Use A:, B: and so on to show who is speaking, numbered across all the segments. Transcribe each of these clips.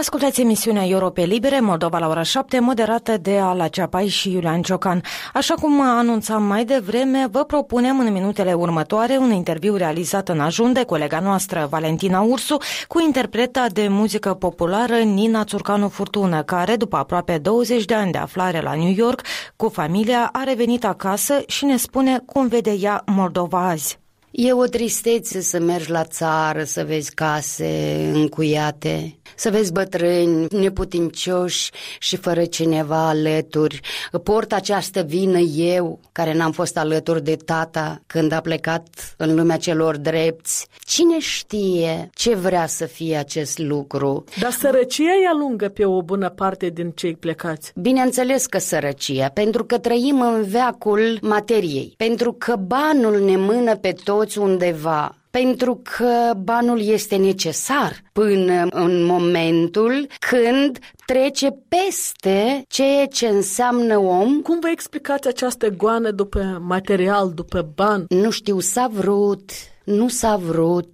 A: Ascultați emisiunea Europe Libere, Moldova la ora 7, moderată de Ala Ceapai și Iulian Ciocan. Așa cum anunțam mai devreme, vă propunem în minutele următoare un interviu realizat în ajun de colega noastră, Valentina Ursu, cu interpreta de muzică populară Nina Țurcanu Furtună, care, după aproape 20 de ani de aflare la New York, cu familia a revenit acasă și ne spune cum vede ea Moldova azi.
B: E o tristețe să mergi la țară, să vezi case încuiate, să vezi bătrâni neputincioși și fără cineva alături. Port această vină eu, care n-am fost alături de tata când a plecat în lumea celor drepți. Cine știe ce vrea să fie acest lucru?
C: Dar sărăcia e alungă pe o bună parte din cei plecați.
B: Bineînțeles că sărăcia, pentru că trăim în veacul materiei, pentru că banul ne mână pe toți undeva, pentru că banul este necesar până în momentul când trece peste ceea ce înseamnă om.
C: Cum vă explicați această goană după material, după bani?
B: Nu știu, s-a vrut, nu s-a vrut.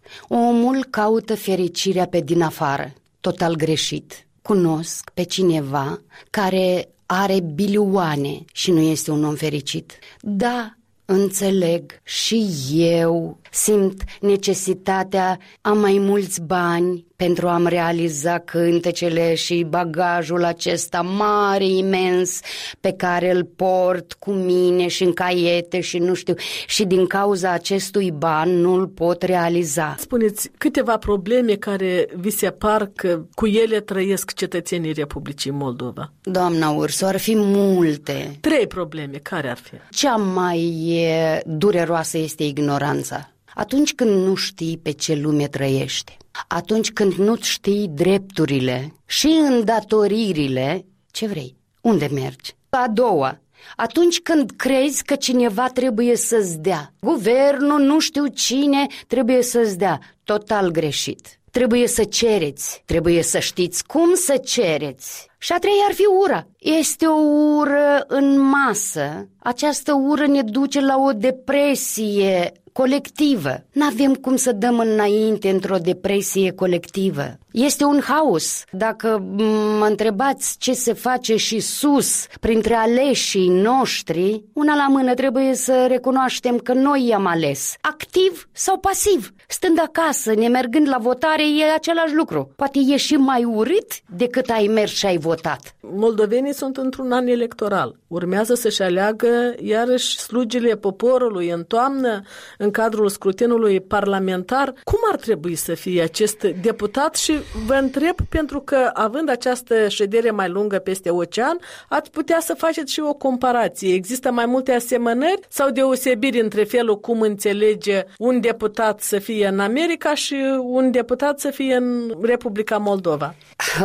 B: Omul caută fericirea pe din afară, total greșit. Cunosc pe cineva care are bilioane și nu este un om fericit. Da, înțeleg, și eu simt necesitatea a mai mulți bani pentru a-mi realiza cântecele și bagajul acesta mare, imens, pe care îl port cu mine și în caiete și nu știu, și din cauza acestui ban nu îl pot realiza.
C: Spuneți câteva probleme care vi se par că cu ele trăiesc cetățenii Republicii Moldova.
B: Doamna Ursu, ar fi multe.
C: 3 probleme, care ar fi?
B: Cea mai dureroasă este ignoranța. Atunci când nu știi pe ce lume trăiești, atunci când nu știi drepturile și îndatoririle, ce vrei? Unde mergi? A doua, atunci când crezi că cineva trebuie să-ți dea. Guvernul, nu știu cine, trebuie să-ți dea. Total greșit. Trebuie să cereți, trebuie să știți cum să cereți. Și a treia ar fi ura. Este o ură în masă. Această ură ne duce la o depresie colectivă. N-avem cum să dăm înainte într-o depresie colectivă. Este un haos. Dacă mă întrebați ce se face și sus, printre aleșii noștri, una la mână trebuie să recunoaștem că noi i-am ales. Activ sau pasiv. Stând acasă, nemergând la votare, e același lucru. Poate e și mai urât decât ai mers și ai votat.
C: Moldovenii sunt într-un an electoral. Urmează să-și aleagă iarăși slugile poporului în toamnă, în cadrul scrutinului parlamentar. Cum ar trebui să fie acest deputat? Și vă întreb pentru că, având această ședere mai lungă peste ocean, ați putea să faceți și o comparație. Există mai multe asemănări sau deosebiri între felul cum înțelege un deputat să fie în America și un deputat să fie în Republica Moldova?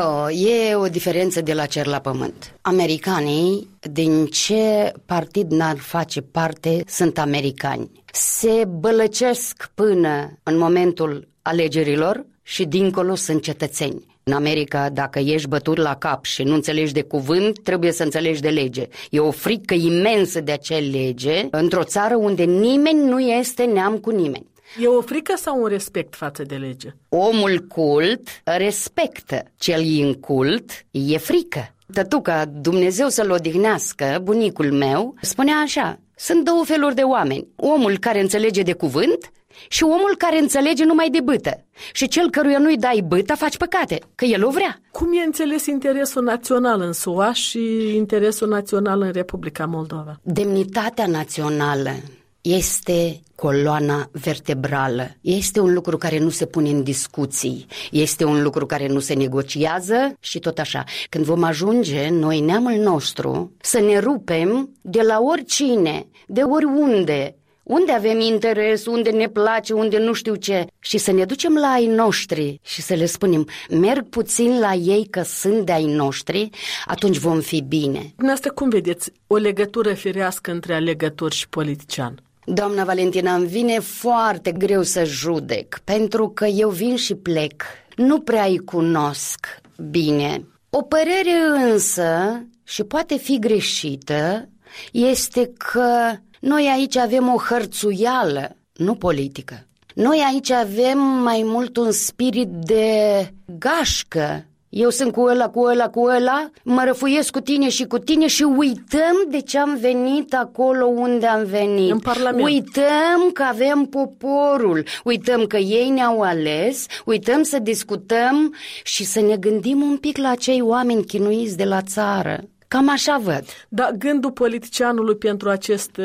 B: E o diferență de la cer la pământ. Americanii, din ce partid n-ar face parte, sunt americani. Se bălăcesc până în momentul alegerilor și dincolo sunt cetățeni. În America, dacă ești bătut la cap și nu înțelegi de cuvânt, trebuie să înțelegi de lege. E o frică imensă de acea lege într-o țară unde nimeni nu este neam cu nimeni.
C: E o frică sau un respect față de lege?
B: Omul cult respectă, cel incult e frică. Tătuca, Dumnezeu să-l odihnească, bunicul meu, spunea așa: sunt 2 feluri de oameni. Omul care înțelege de cuvânt și omul care înțelege numai de bâtă. Și cel căruia nu-i dai bâtă, faci păcate, că el o vrea.
C: Cum e înțeles interesul național în SUA și interesul național în Republica Moldova?
B: Demnitatea națională este coloana vertebrală. Este un lucru care nu se pune în discuții, este un lucru care nu se negociază și tot așa. Când vom ajunge, noi, neamul nostru, să ne rupem de la oricine, de oriunde, unde avem interes, unde ne place, unde nu știu ce, și să ne ducem la ai noștri și să le spunem: merg puțin la ei că sunt de ai noștri, atunci vom fi bine.
C: Dumneavoastră, cum vedeți o legătură firească între alegător și politician?
B: Doamna Valentina, îmi vine foarte greu să judec, pentru că eu vin și plec. Nu prea îi cunosc bine. O părere însă, și poate fi greșită, este că noi aici avem o hărțuială, nu politică. Noi aici avem mai mult un spirit de gașcă, Eu sunt cu ăla, mă răfuiesc cu tine și uităm de ce am venit acolo unde am venit.
C: În Parlament.
B: Uităm că avem poporul, uităm că ei ne-au ales, uităm să discutăm și să ne gândim un pic la acei oameni chinuiți de la țară. Cam așa văd.
C: Dar gândul politicianului pentru acest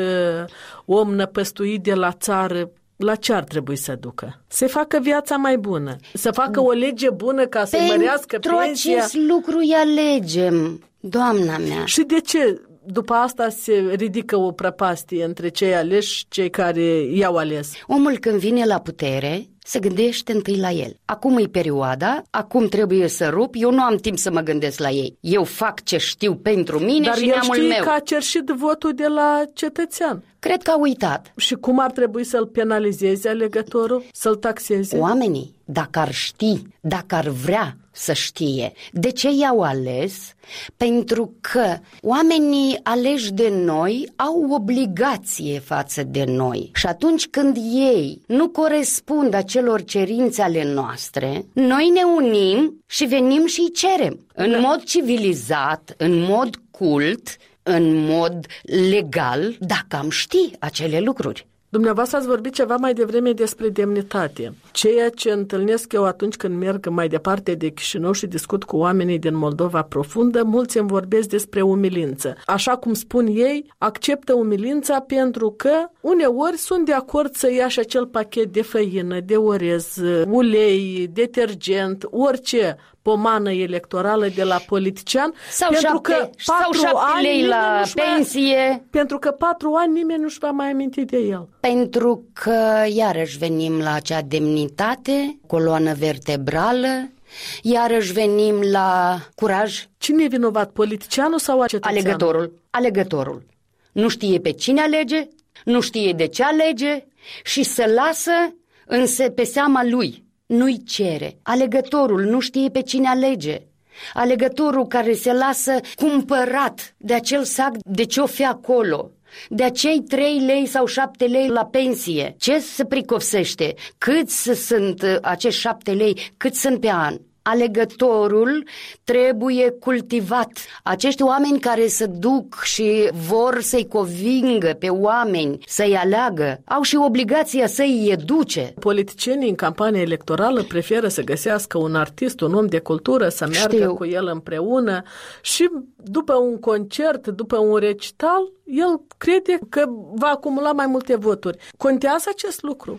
C: om năpăstuit de la țară, la ce ar trebui să ducă? Să facă viața mai bună, să facă o lege bună ca să mărească pensia.
B: Pentru acest lucru îi alegem, doamna mea.
C: Și de ce după asta se ridică o prăpastie între cei aleși și cei care i-au ales?
B: Omul când vine la putere se gândește întâi la el. Acum e perioada, acum trebuie să rup, eu nu am timp să mă gândesc la ei. Eu fac ce știu pentru mine și neamul meu.
C: Dar el știe că a cerșit votul de la cetățean.
B: Cred că a uitat.
C: Și cum ar trebui să-l penalizeze alegătorul? Să-l taxeze?
B: Oamenii, dacă ar ști, dacă ar vrea să știe de ce i-au ales, pentru că oamenii aleși de noi au obligație față de noi. Și atunci când ei nu corespund acelor cerințe ale noastre, noi ne unim și venim și îi cerem. În mod civilizat, în mod cult, în mod legal, dacă am ști acele lucruri.
C: Dumneavoastră ați vorbit ceva mai devreme despre demnitate. Ceea ce întâlnesc eu atunci când merg mai departe de Chișinău și discut cu oamenii din Moldova profundă, mulți îmi vorbesc despre umilință. Așa cum spun ei, acceptă umilința pentru că uneori sunt de acord să ia și acel pachet de făină, de orez, ulei, detergent, orice pomană electorală de la politician,
B: sau
C: pentru că
B: 7 lei la pensie.
C: Pentru că 4 ani nimeni nu-și va mai aminti de el.
B: Pentru că iarăși venim la acea demnitate, coloană vertebrală, iarăși venim la curaj.
C: Cine e vinovat, politicianul sau cetățeanul?
B: Alegătorul. Nu știe pe cine alege, nu știe de ce alege și se lasă însă pe seama lui. Nu-i cere. Alegătorul nu știe pe cine alege. Alegătorul care se lasă cumpărat de acel sac de ce o fi acolo, de acei 3 lei sau 7 lei la pensie. Ce se pricopsește? Câți sunt acești 7 lei? Cât sunt pe an? Alegătorul trebuie cultivat. Acești oameni care se duc și vor să-i convingă pe oameni să-i aleagă, au și obligația să-i educe.
C: Politicienii în campanie electorală preferă să găsească un artist, un om de cultură, să meargă cu el împreună și după un concert, după un recital, el crede că va acumula mai multe voturi. Contează acest lucru?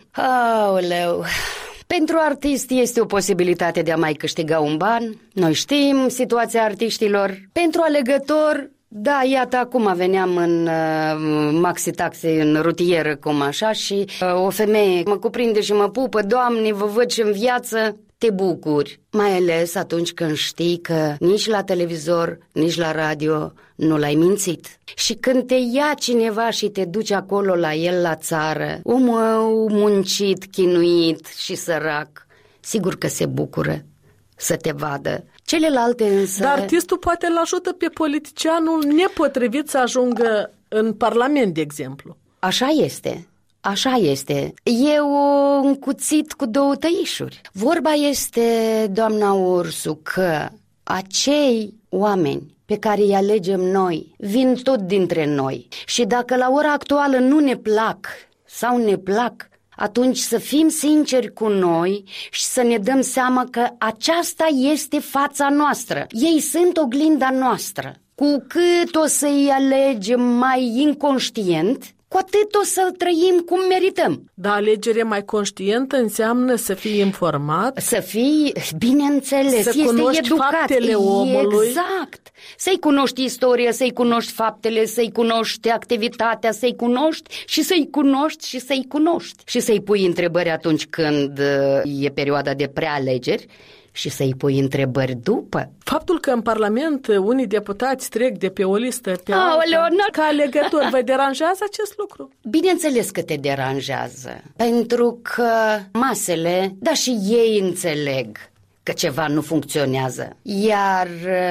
B: Aoleu! Pentru artist este o posibilitate de a mai câștiga un ban. Noi știm situația artiștilor. Pentru alegător, da, iată, acum veneam în maxi-taxi, în rutieră, cum așa, și o femeie mă cuprinde și mă pupă. Doamne, vă văd și în viață, te bucuri. Mai ales atunci când știi că nici la televizor, nici la radio nu l-ai mințit. Și când te ia cineva și te duce acolo la el la țară, omul muncit, chinuit și sărac, sigur că se bucură să te vadă. Celelalte însă...
C: Dar artistul poate îl ajută pe politicianul nepotrivit să ajungă în Parlament, de exemplu.
B: Așa este. Așa este. E un cuțit cu 2 tăișuri. Vorba este, doamna Ursu, că acei oameni pe care îi alegem noi vin tot dintre noi. Și dacă la ora actuală nu ne plac sau ne plac, atunci să fim sinceri cu noi și să ne dăm seama că aceasta este fața noastră. Ei sunt oglinda noastră. Cu cât o să-i alegem mai inconștient, cu atât o să trăim cum merităm.
C: Dar alegerea mai conștientă înseamnă să fii informat,
B: să fii, bineînțeles,
C: să
B: este
C: cunoști
B: educat.
C: Faptele omului.
B: Exact. Să-i cunoști istoria, să-i cunoști faptele, să-i cunoști activitatea, să-i cunoști și să-i cunoști și să-i cunoști. Și să-i pui întrebări atunci când e perioada de prealegeri și să-i pui întrebări după.
C: Faptul că în Parlament unii deputați trec de pe o listă pe alta, ca alegător, vă deranjează acest lucru?
B: Bineînțeles că te deranjează, pentru că masele, dar și ei înțeleg că ceva nu funcționează. Iar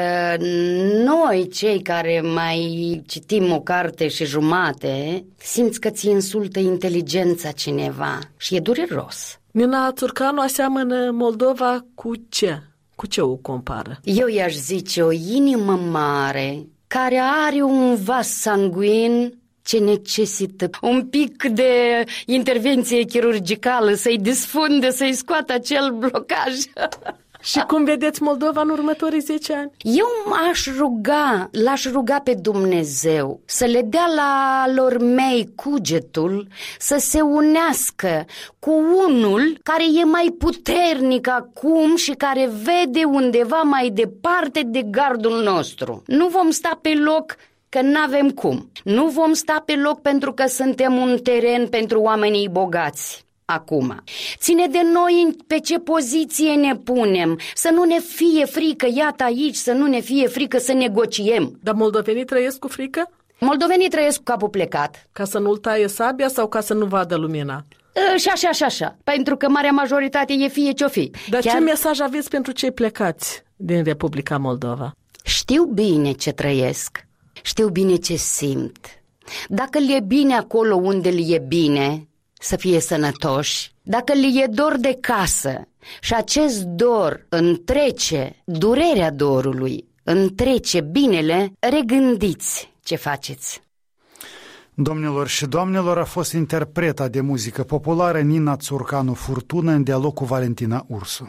B: noi, cei care mai citim o carte și jumate, simți că ți insultă inteligența cineva și e dureros.
C: Nina Țurcanu aseamănă Moldova cu ce? Cu ce o compară?
B: Eu i-aș zice o inimă mare care are un vas sanguin ce necesită un pic de intervenție chirurgicală să-i desfunde, să-i scoată acel blocaj.
C: Și cum vedeți Moldova în următorii 10 ani?
B: Eu l-aș ruga pe Dumnezeu să le dea la lor mei cugetul să se unească cu unul care e mai puternic acum și care vede undeva mai departe de gardul nostru. Nu vom sta pe loc că n-avem cum. Nu vom sta pe loc pentru că suntem un teren pentru oamenii bogați. Acum, ține de noi pe ce poziție ne punem, să nu ne fie frică, iată aici, să nu ne fie frică să negociem.
C: Dar moldovenii trăiesc cu frică?
B: Moldovenii trăiesc cu capul plecat.
C: Ca să nu-l taie sabia sau ca să nu vadă lumina?
B: Și așa, pentru că marea majoritate e fie ce-o fi.
C: Dar ce mesaj aveți pentru cei plecați din Republica Moldova?
B: Știu bine ce trăiesc, știu bine ce simt. Dacă le e bine acolo unde le e bine, să fie sănătoși. Dacă le e dor de casă și acest dor întrece durerea dorului, întrece binele, regândiți ce faceți.
D: Domnilor și doamnelor, a fost interpreta de muzică populară Nina Țurcanu Furtună în dialog cu Valentina Ursu.